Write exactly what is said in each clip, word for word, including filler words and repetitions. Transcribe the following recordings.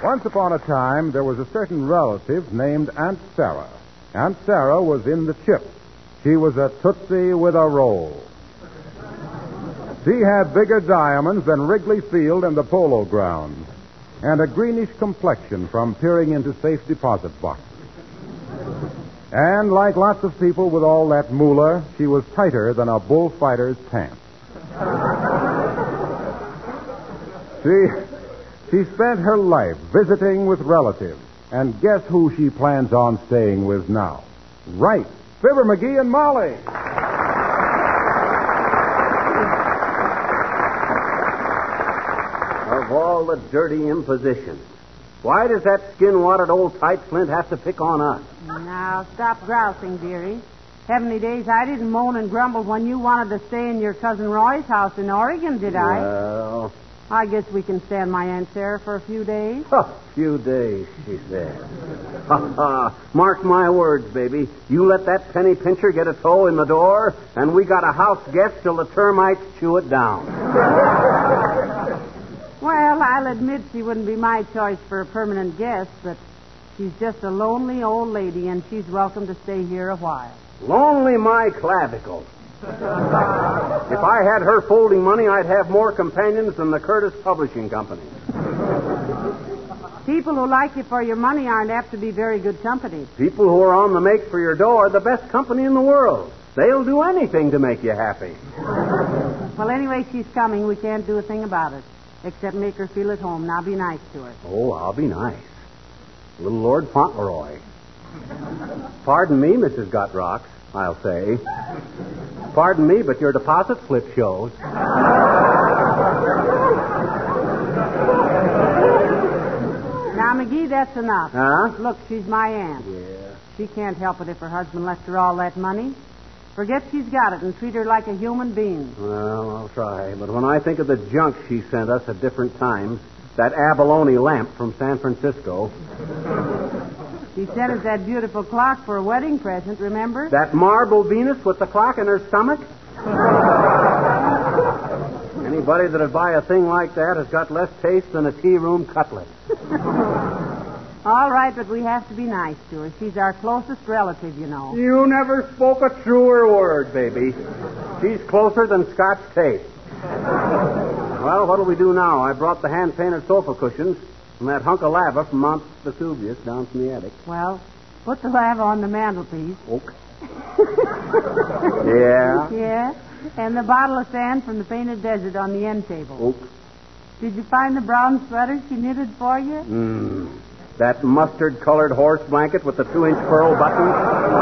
Once upon a time, there was a certain relative named Aunt Sarah. Aunt Sarah was in the chip. She was a Tootsie with a roll. She had bigger diamonds than Wrigley Field and the Polo Grounds, and a greenish complexion from peering into safe deposit boxes. And like lots of people with all that moolah, she was tighter than a bullfighter's pants. She, she spent her life visiting with relatives, and guess who she plans on staying with now? Right, Fibber McGee and Molly. Of all the dirty impositions, why does that skin-watered old tight Flint have to pick on us? Now, stop grousing, dearie. Heavenly days, I didn't moan and grumble when you wanted to stay in your cousin Roy's house in Oregon, did I? Well... I guess we can stand my Aunt Sarah for a few days. A few days, she said. Ha ha! Mark my words, baby. You let that penny pincher get a toe in the door, and we got a house guest till the termites chew it down. Well, I'll admit she wouldn't be my choice for a permanent guest, but she's just a lonely old lady, and she's welcome to stay here a while. Lonely my clavicle. If I had her folding money, I'd have more companions than the Curtis Publishing Company. People who like you for your money aren't apt to be very good company. People who are on the make for your dough are the best company in the world. They'll do anything to make you happy. Well, anyway, she's coming. We can't do a thing about it, except make her feel at home. Now be nice to her. Oh, I'll be nice. Little Lord Fauntleroy. Pardon me, Missus Gutrox, I'll say. Pardon me, but your deposit slip shows. Now, McGee, that's enough. Huh? Look, she's my aunt. Yeah. She can't help it if her husband left her all that money. Forget she's got it and treat her like a human being. Well, I'll try. But when I think of the junk she sent us at different times, that abalone lamp from San Francisco... She sent us that beautiful clock for a wedding present, remember? That marble Venus with the clock in her stomach? Anybody that'd buy a thing like that has got less taste than a tea-room cutlet. All right, but we have to be nice to her. She's our closest relative, you know. You never spoke a truer word, baby. She's closer than Scotch tape. Well, what'll we do now? I brought the hand-painted sofa cushions from that hunk of lava from Mount Vesuvius down from the attic. Well, put the lava on the mantelpiece. Okay. Yeah? Yeah. And the bottle of sand from the painted desert on the end table. Okay. Did you find the brown sweater she knitted for you? Hmm. That mustard-colored horse blanket with the two-inch pearl buttons?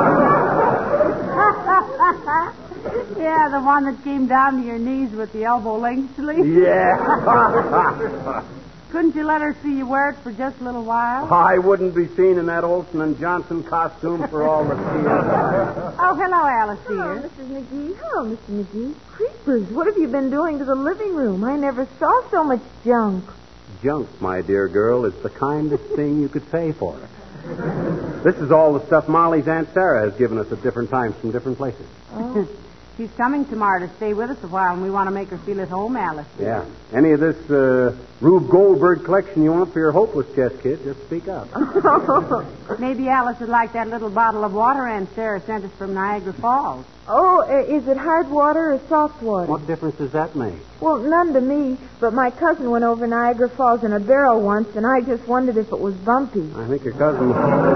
Yeah, the one that came down to your knees with the elbow-length sleeve. Yeah. Couldn't you let her see you wear it for just a little while? I wouldn't be seen in that Olson and Johnson costume for all the tears. Oh, hello, Alice dear. Hello, Missus McGee. Hello, Mister McGee. Creepers, what have you been doing to the living room? I never saw so much junk. Junk, my dear girl, is the kindest thing you could pay for it. This is all the stuff Molly's Aunt Sarah has given us at different times from different places. Oh. She's coming tomorrow to stay with us a while, and we want to make her feel at home, Alice. Yeah. Any of this uh, Rube Goldberg collection you want for your hopeless chest, kid, just speak up. Maybe Alice would like that little bottle of water Aunt Sarah sent us from Niagara Falls. Oh, uh, is it hard water or soft water? What difference does that make? Well, none to me, but my cousin went over Niagara Falls in a barrel once, and I just wondered if it was bumpy. I think your cousin...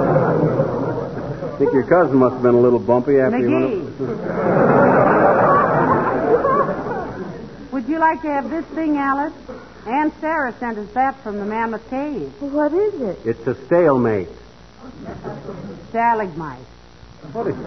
I think your cousin must have been a little bumpy after McGee. you went over... Would you like to have this thing, Alice? Aunt Sarah sent us that from the Mammoth Cave. What is it? It's a stalemate. Stalagmite. What do you,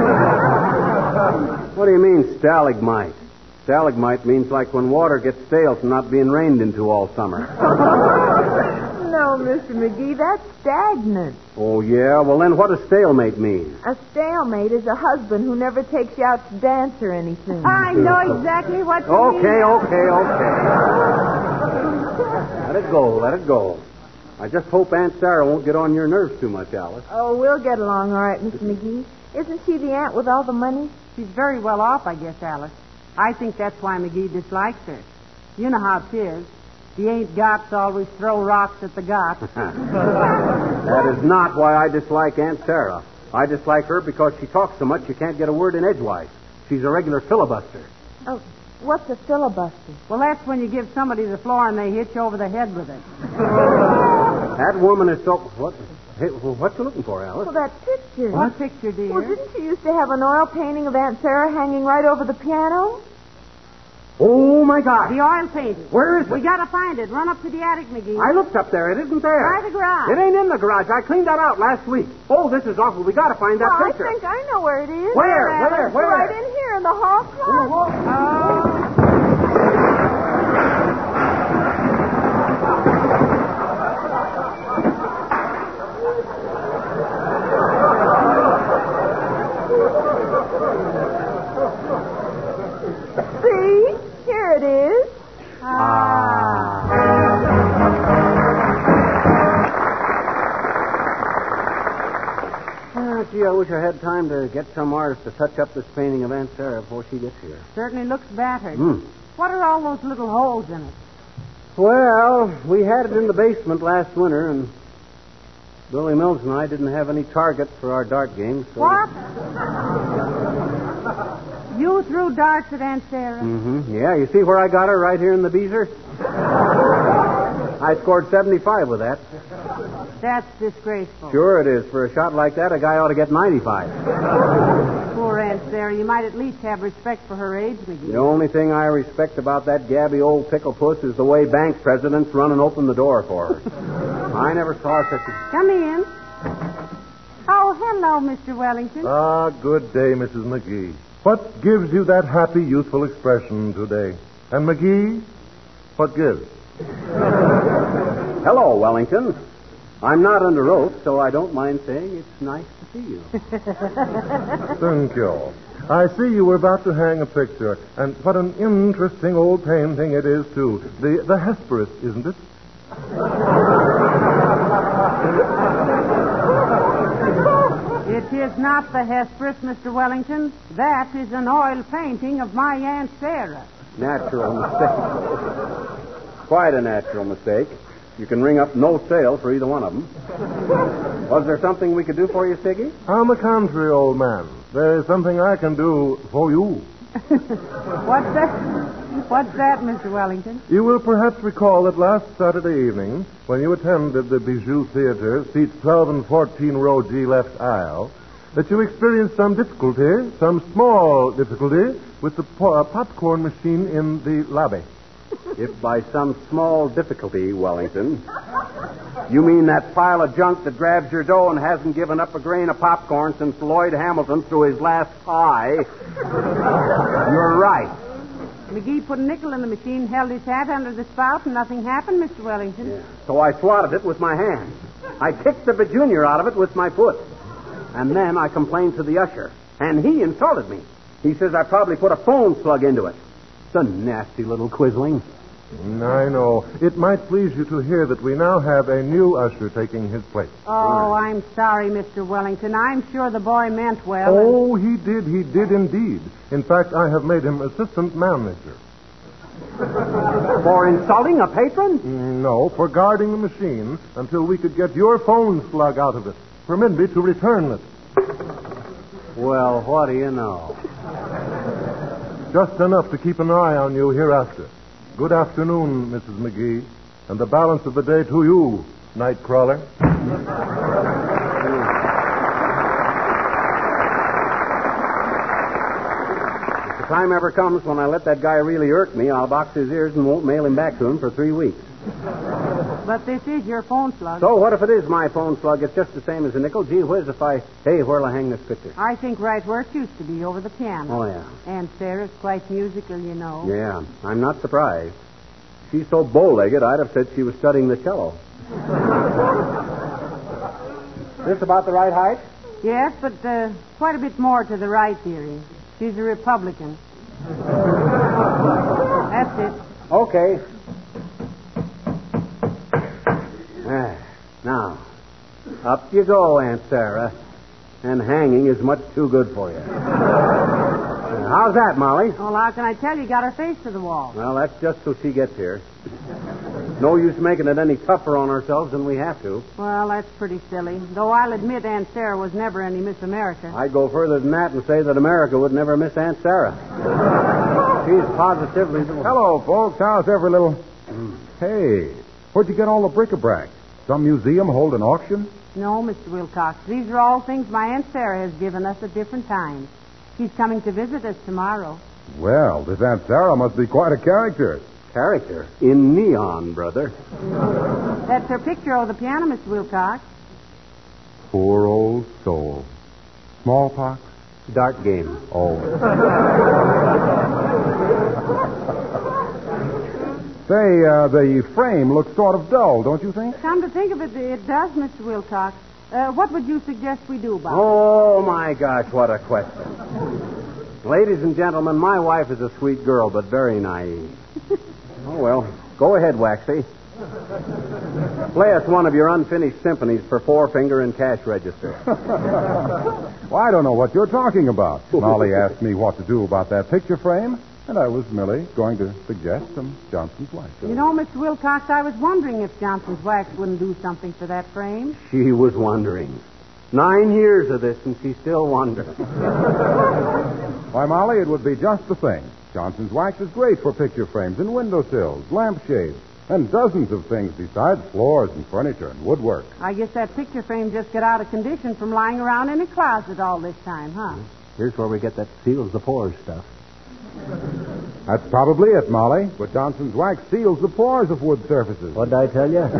what do you mean, stalagmite? Stalagmite means like when water gets stale from not being rained into all summer. No, Mister McGee, that's stagnant. Oh, yeah? Well, then what does stalemate mean? A stalemate is a husband who never takes you out to dance or anything. I know exactly what you Okay, mean. okay, okay. Let it go, let it go. I just hope Aunt Sarah won't get on your nerves too much, Alice. Oh, we'll get along all right, Mister McGee. Isn't she the aunt with all the money? She's very well off, I guess, Alice. I think that's why McGee dislikes her. You know how it is. The ain't gots always throw rocks at the gots. That is not why I dislike Aunt Sarah. I dislike her because she talks so much you can't get a word in edgewise. She's a regular filibuster. Oh, what's a filibuster? Well, that's when you give somebody the floor and they hit you over the head with it. That woman is so... What? Hey, well, what you looking for, Alice? Well, that picture. What picture, dear? Well, didn't you used to have an oil painting of Aunt Sarah hanging right over the piano? Oh, my God. The oil painting. Where is it? We gotta find it. Run up to the attic, McGee. I looked up there. It isn't there. Try the garage. It ain't in the garage. I cleaned that out last week. Oh, this is awful. We gotta find that Oh, I picture. think I know where it is. Where? Alice? Where? Where? Right in here in the hall closet. Oh. See? Here it is. Ah. Ah, gee, I wish I had time to get some artist to touch up this painting of Aunt Sarah before she gets here. Certainly looks battered. Hmm. What are all those little holes in it? Well, we had it in the basement last winter, and Billy Mills and I didn't have any targets for our dart game, so... What? You threw darts at Aunt Sarah? Mm-hmm. Yeah, you see where I got her? Right here in the Beezer? I scored seventy-five with that. That's disgraceful. Sure it is. For a shot like that, a guy ought to get ninety-five. Poor Aunt Sarah. You might at least have respect for her age, McGee. The only thing I respect about that gabby old pickle puss is the way bank presidents run and open the door for her. I never saw such a... Come in. Oh, hello, Mister Wellington. Ah, good day, Missus McGee. What gives you that happy, youthful expression today? And McGee, what gives? Hello, Wellington. I'm not under oath, so I don't mind saying it's nice to see you. Thank you. I see you were about to hang a picture, and what an interesting old painting it is, too. The the Hesperus, isn't it? It is not the Hesperus, Mister Wellington. That is an oil painting of my Aunt Sarah. Natural mistake. Quite a natural mistake. You can ring up no sale for either one of them. Was there something we could do for you, Siggy? On the contrary, old man. There is something I can do for you. What's that? What's that, Mister Wellington? You will perhaps recall that last Saturday evening, when you attended the Bijou Theater, seats twelve and fourteen, row G, left aisle, that you experienced some difficulty, some small difficulty, with the po- uh, popcorn machine in the lobby. If by some small difficulty, Wellington, you mean that pile of junk that grabs your dough and hasn't given up a grain of popcorn since Lloyd Hamilton threw his last pie, you're right. McGee put a nickel in the machine, held his hat under the spout, and nothing happened, Mister Wellington. Yeah. So I swatted it with my hand. I kicked the Junior out of it with my foot. And then I complained to the usher. And he insulted me. He says I probably put a phone slug into it. The nasty little quisling. I know. It might please you to hear that we now have a new usher taking his place. Oh, I'm sorry, Mister Wellington. I'm sure the boy meant well. Oh, he did. He did indeed. In fact, I have made him assistant manager. For insulting a patron? Mm, No, for guarding the machine until we could get your phone slug out of it. Permit me to return it. Well, what do you know? Just enough to keep an eye on you hereafter. Good afternoon, Missus McGee, and the balance of the day to you, Nightcrawler. If the time ever comes when I let that guy really irk me, I'll box his ears and won't mail him back to him for three weeks. But this is your phone slug. So what if it is my phone slug? It's just the same as a nickel. Gee whiz, if I... Hey, where'll I hang this picture? I think right where it used to be, over the piano. Oh, yeah. Aunt Sarah's quite musical, you know. Yeah, I'm not surprised. She's so bow-legged, I'd have said she was studying the cello. This about the right height? Yes, but uh, quite a bit more to the right, dearie. She's a Republican. That's it. Okay. Ah, now, up you go, Aunt Sarah. And hanging is much too good for you. How's that, Molly? Well, how can I tell you? Got her face to the wall. Well, that's just till she gets here. No use making it any tougher on ourselves than we have to. Well, that's pretty silly. Though I'll admit Aunt Sarah was never any Miss America. I'd go further than that and say that America would never miss Aunt Sarah. She's positively... Hello, folks. How's every little... Hey, where'd you get all the bric-a-brac? Some museum hold an auction? No, Mister Wilcox. These are all things my Aunt Sarah has given us at different times. She's coming to visit us tomorrow. Well, this Aunt Sarah must be quite a character. Character? In neon, brother. That's her picture of the piano, Mister Wilcox. Poor old soul. Smallpox? Dart game. Oh. Say, uh, the frame looks sort of dull, don't you think? Come to think of it, it does, Mister Wilcox. Uh, what would you suggest we do about Oh, my gosh, what a question. Ladies and gentlemen, my wife is a sweet girl, but very naive. Oh, well, go ahead, Waxy. Play us one of your unfinished symphonies for four-finger and cash register. Well, I don't know what you're talking about. Molly asked me what to do about that picture frame, and I was merely going to suggest some Johnson's wax. it? You know, Mister Wilcox, I was wondering if Johnson's wax wouldn't do something for that frame. She was wondering. Nine years of this, and she still wonders. Why, Molly, it would be just the thing. Johnson's wax is great for picture frames and windowsills, lampshades, and dozens of things besides floors and furniture and woodwork. I guess that picture frame just got out of condition from lying around in a closet all this time, huh? Here's where we get that seals the pores stuff. That's probably it, Molly. But Johnson's wax seals the pores of wood surfaces. What'd I tell you?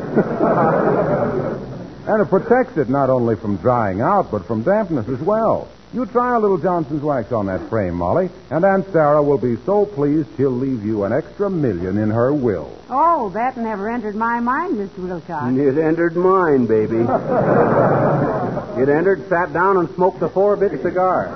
And it protects it not only from drying out, but from dampness as well. You try a little Johnson's wax on that frame, Molly, and Aunt Sarah will be so pleased she'll leave you an extra million in her will. Oh, that never entered my mind, Mister Wilcox. It entered mine, baby. It entered, sat down, and smoked a four-bit cigar.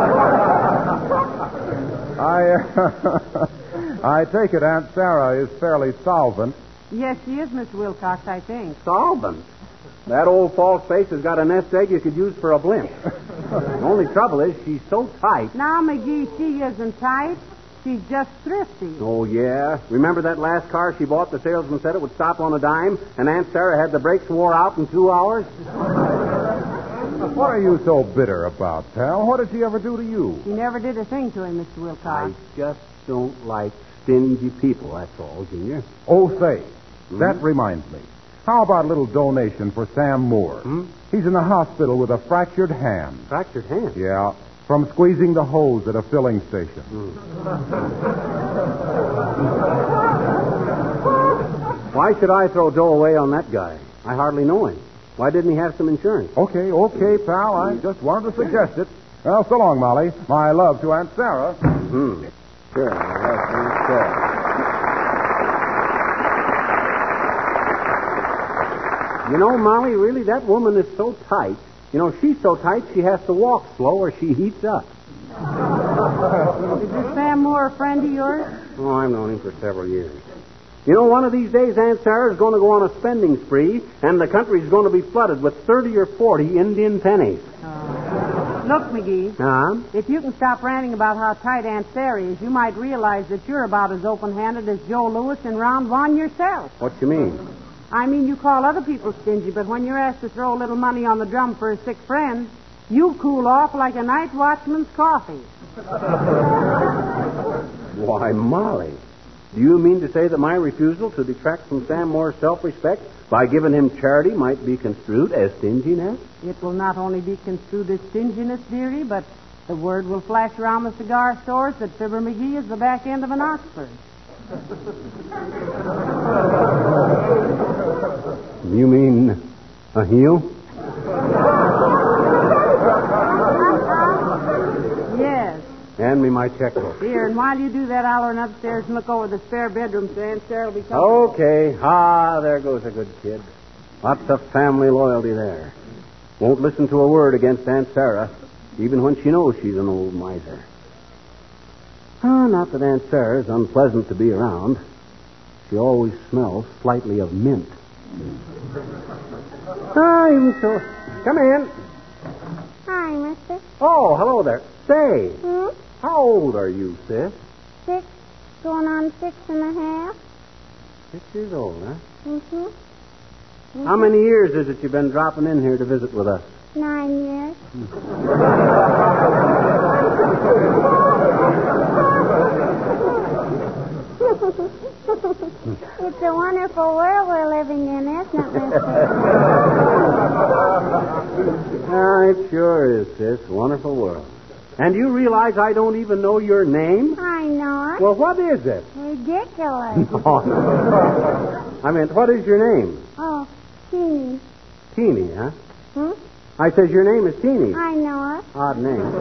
I, uh, I take it Aunt Sarah is fairly solvent. Yes, she is, Mister Wilcox, I think. Solvent. That old false face has got a nest egg you could use for a blimp. The only trouble is she's so tight. Now, McGee, she isn't tight. She's just thrifty. Oh, yeah? Remember that last car she bought? The salesman said it would stop on a dime, and Aunt Sarah had the brakes wore out in two hours? What are you so bitter about, pal? What did she ever do to you? She never did a thing to him, Mister Wilcox. I just don't like stingy people, that's all, Junior. Oh, say, Hmm? that reminds me. How about a little donation for Sam Moore? Hmm? He's in the hospital with a fractured hand. Fractured hand? Yeah, from squeezing the hose at a filling station. Why should I throw dough away on that guy? I hardly know him. Why didn't he have some insurance? Okay, okay, pal. I just wanted to suggest it. Well, so long, Molly. My love to Aunt Sarah. Hmm. Sure. Yes, sure. You know, Molly, really, that woman is so tight. You know, she's so tight she has to walk slow or she heats up. Is this Sam Moore a friend of yours? Oh, I've known him for several years. You know, one of these days, Aunt Sarah's going to go on a spending spree, and the country's going to be flooded with thirty or forty Indian pennies. Uh, look, McGee, Huh? if you can stop ranting about how tight Aunt Sarah is, you might realize that you're about as open-handed as Joe Louis in round one yourself. What you mean? I mean, you call other people stingy, but when you're asked to throw a little money on the drum for a sick friend, you cool off like a night watchman's coffee. Why, Molly, do you mean to say that my refusal to detract from Sam Moore's self-respect by giving him charity might be construed as stinginess? It will not only be construed as stinginess, dearie, but the word will flash around the cigar stores that Fibber McGee is the back end of an Oxford. You mean a heel? Yes. Hand me my checkbook. Here, and while you do that, I'll run upstairs and look over the spare bedroom so Aunt Sarah will be coming. Okay. Ah, there goes a good kid. Lots of family loyalty there. Won't listen to a word against Aunt Sarah, even when she knows she's an old miser. Ah, not that Aunt Sarah's unpleasant to be around. She always smells slightly of mint. Ah, even so. Come in. Hi, mister. Oh, hello there. Say, Hmm? how old are you, sis? Six, going on six and a half. Six years old, huh? Mm-hmm. mm-hmm. How many years is it you've been dropping in here to visit with us? Nine years. It's a wonderful world we're living in, isn't it, Mister? Ah, it sure is, sis. Wonderful world. And you realize I don't even know your name? I know it. Well, what is it? Ridiculous. Oh, no. I meant, what is your name? Oh, Teeny. Teeny, huh? Hmm? I says your name is Teeny. I know it. Odd name.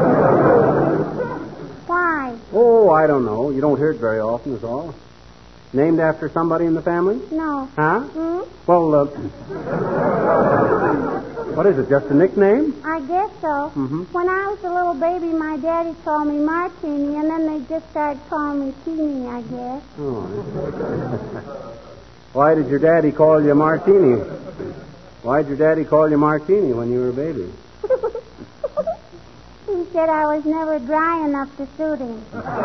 Why? Oh, I don't know. You don't hear it very often, is all. Named after somebody in the family? No. Huh? Hmm? Well, uh, what is it, just a nickname? I guess so. Mm-hmm. When I was a little baby, my daddy called me Martini, and then they just started calling me Teeny, I guess. Oh. Why did your daddy call you Martini? Why did your daddy call you Martini when you were a baby? He said I was never dry enough to suit him.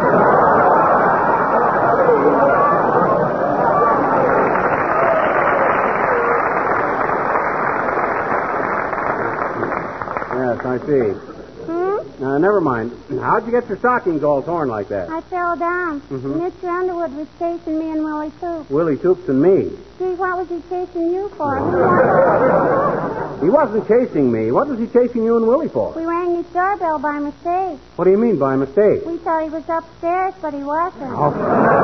Yes, I see. Hmm? Uh, never mind. How'd you get your stockings all torn like that? I fell down. Mhm. Mister Underwood was chasing me and Willie Toops. Willie Toops and me. Gee, what was he chasing you for? He wasn't chasing me. What was he chasing you and Willie for? We rang his doorbell by mistake. What do you mean by mistake? We thought he was upstairs, but he wasn't. Oh.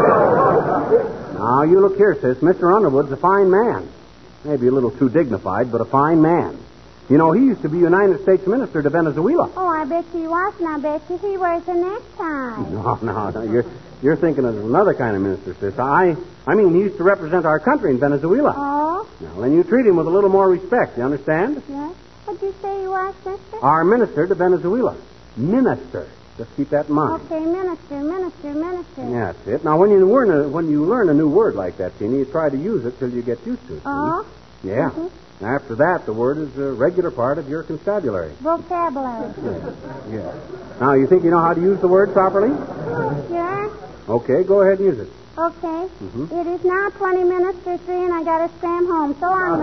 Now, you look here, sis. Mister Underwood's a fine man. Maybe a little too dignified, but a fine man. You know, he used to be United States Minister to Venezuela. Oh, I bet you he wasn't. I bet you he wears a necktie. No, no, no. You're, you're thinking of another kind of minister, sis. I, I mean, he used to represent our country in Venezuela. Oh? Now, then you treat him with a little more respect. You understand? Yes. What'd you say he was, mister? Our minister to Venezuela. Minister. Just keep that in mind. Okay, minister, minister, minister. Yeah, that's it. Now, when you learn a, when you learn a new word like that, Teeny, you try to use it till you get used to it. Oh? See? Yeah. Mhm. After that, the word is a regular part of your constabulary. Vocabulary. Yeah. Now, you think you know how to use the word properly? Sure. Okay, go ahead and use it. Okay. Mhm. It is now twenty minutes to three, and I got to scram home. So long,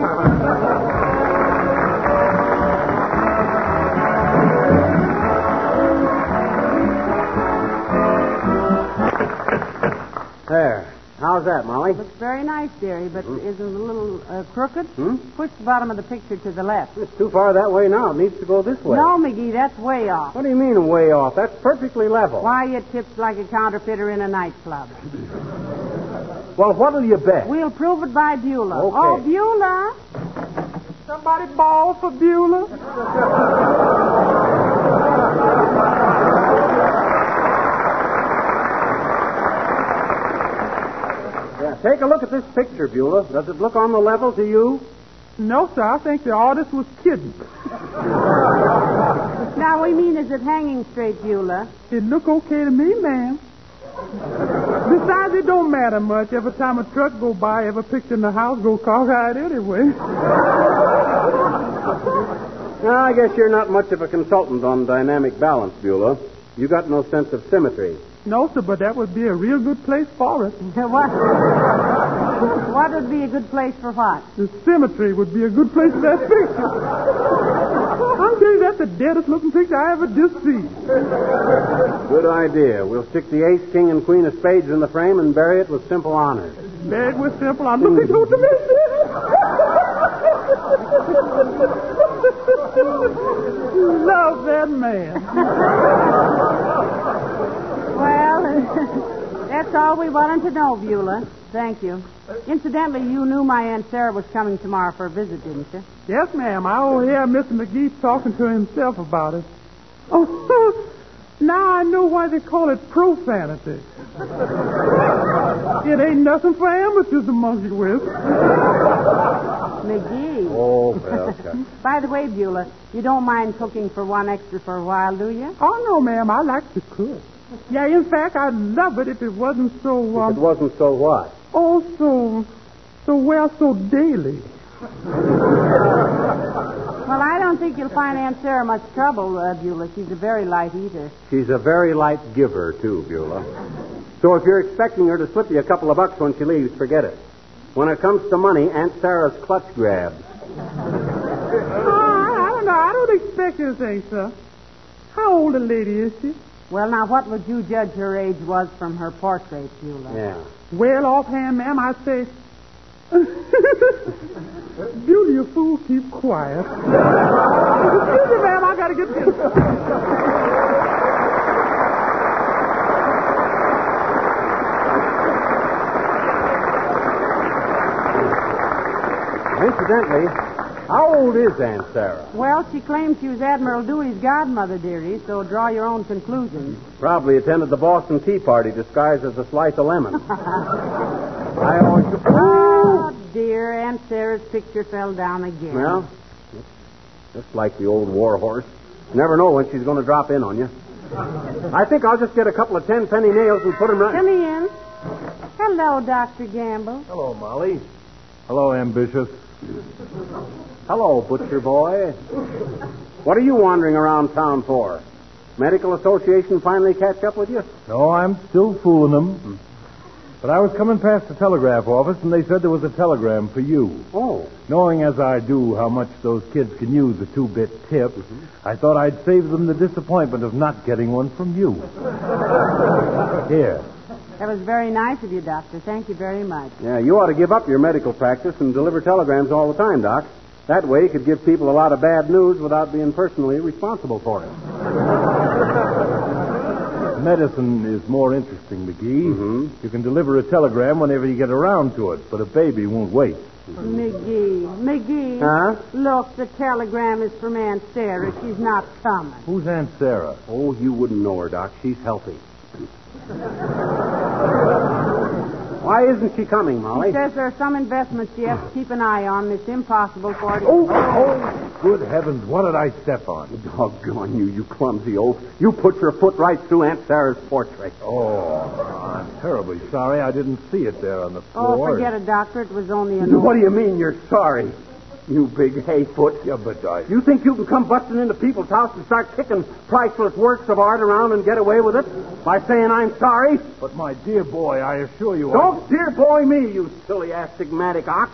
mister. There. How's that, Molly? Looks very nice, dearie, but Mhm. isn't it a little uh, crooked? Hmm? Push the bottom of the picture to the left. It's too far that way now. It needs to go this way. No, McGee, that's way off. What do you mean way off? That's perfectly level. Why, it tips like a counterfeiter in a nightclub. Well, what'll you bet? We'll prove it by Beulah. Okay. Oh, Beulah. Somebody bawl for Beulah. Yeah, take a look at this picture, Beulah. Does it look on the level to you? No, sir. I think the artist was kidding. Now, we mean, is it hanging straight, Beulah? It look okay to me, ma'am. Besides, it don't matter much. Every time a truck go by, every picture in the house go all right anyway. Now, I guess you're not much of a consultant on dynamic balance, Beulah. You got no sense of symmetry. No, sir, but that would be a real good place for it. What? What would be a good place for what? The symmetry would be a good place for that picture. I'm telling you, that's the deadest looking picture I ever did see. Good idea. We'll stick the ace, king, and queen of spades in the frame and bury it with simple honors. Bad with simple. I'm looking to the Love that man. Well, that's all we wanted to know, Beulah. Thank you. Incidentally, you knew my Aunt Sarah was coming tomorrow for a visit, didn't you? Yes, ma'am. I overhear Mister McGee talking to himself about it. Oh, now I know why they call it profanity. It ain't nothing for amateurs to monkey with. McGee. Oh, well, By the way, Beulah, you don't mind cooking for one extra for a while, do you? Oh, no, ma'am. I like to cook. Yeah, in fact, I'd love it if it wasn't so... Um, if it wasn't so what? Oh, so... So, well, so daily. Well, I don't think you'll find Aunt Sarah much trouble, uh, Beulah. She's a very light eater. She's a very light giver, too, Beulah. So if you're expecting her to slip you a couple of bucks when she leaves, forget it. When it comes to money, Aunt Sarah's clutch grabs. Oh, I don't know. I don't expect anything, sir. How old a lady is she? Well, now, what would you judge her age was from her portrait, Beulah? Yeah. Well, offhand, ma'am, I'd say... Beulah, you fool, keep quiet. Excuse me, ma'am, I gotta get this. Incidentally, how old is Aunt Sarah? Well, she claims she was Admiral Dewey's godmother, dearie, so draw your own conclusions. Probably attended the Boston Tea Party disguised as a slice of lemon. I always... Oh, dear, Aunt Sarah's picture fell down again. Well, just like the old war horse. Never know when she's going to drop in on you. I think I'll just get a couple of ten-penny nails and put them right... Come in. Hello, Doctor Gamble. Hello, Molly. Hello, Ambitious. Hello, butcher boy. What are you wandering around town for? Medical Association finally catch up with you? No, I'm still fooling them. But I was coming past the telegraph office, and they said there was a telegram for you. Oh. Knowing as I do how much those kids can use a two-bit tip, mm-hmm. I thought I'd save them the disappointment of not getting one from you. Here. That was very nice of you, Doctor. Thank you very much. Yeah, you ought to give up your medical practice and deliver telegrams all the time, Doc. That way you could give people a lot of bad news without being personally responsible for it. Medicine is more interesting, McGee. Mm-hmm. You can deliver a telegram whenever you get around to it, but a baby won't wait. Mm-hmm. McGee, McGee. Huh? Look, the telegram is from Aunt Sarah. She's not coming. Who's Aunt Sarah? Oh, you wouldn't know her, Doc. She's healthy. Why isn't she coming, Molly? She says there are some investments she has to keep an eye on, and it's impossible for her to... Oh, oh, good heavens, what did I step on? Doggone you, you clumsy oaf. You put your foot right through Aunt Sarah's portrait. Oh, I'm terribly sorry. I didn't see it there on the Oh, floor. forget it, Doctor. It was only a... What do you mean you're sorry? You big hayfoot. Yeah, but I... You think you can come busting into people's house and start kicking priceless works of art around and get away with it? By saying I'm sorry? But, my dear boy, I assure you... Don't I... dear boy me, you silly astigmatic ox.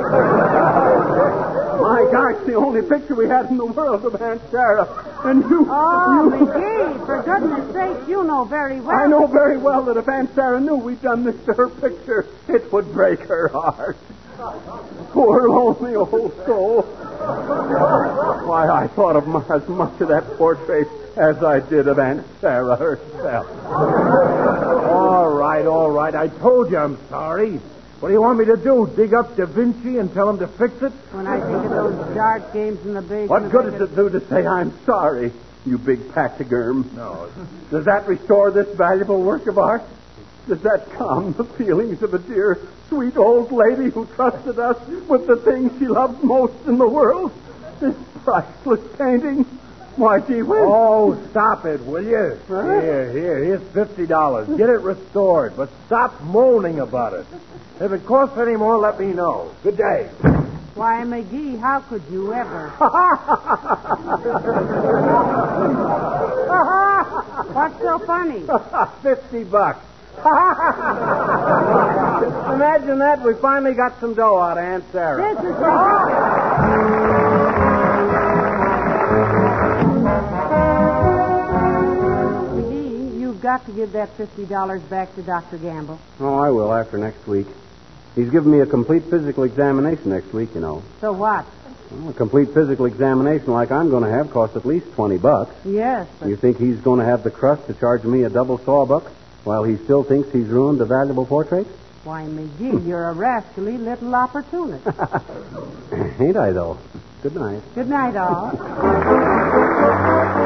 My gosh, the only picture we had in the world of Aunt Sarah. And you... Oh, you... McGee, for goodness sake, you know very well... I know very well that if Aunt Sarah knew we'd done this to her picture, it would break her heart. Poor lonely old soul. Why, I thought of mu- as much of that portrait as I did of Aunt Sarah herself. All right, all right. I told you I'm sorry. What do you want me to do? Dig up Da Vinci and tell him to fix it? When I think of those dart games in the basement... What good does it do to say I'm sorry, you big pachyderm? No. Does that restore this valuable work of art? Does that calm the feelings of a dear, sweet old lady who trusted us with the things she loved most in the world? This priceless painting? Why, gee whiz. Oh, stop it, will you? Huh? Here, here, here's fifty dollars. Get it restored, but stop moaning about it. If it costs any more, let me know. Good day. Why, McGee, how could you ever? What's so funny? Fifty bucks. Imagine that. We finally got some dough out of Aunt Sarah. This is... McGee, you've got to give that fifty dollars back to Doctor Gamble. Oh, I will after next week. He's giving me a complete physical examination next week, you know. So what? Well, a complete physical examination like I'm going to have costs at least twenty bucks. Yes. But... You think he's going to have the crust to charge me a double sawbuck while he still thinks he's ruined a valuable portrait? Why, McGee, you're a rascally little opportunist. Ain't I, though? Good night. Good night, all.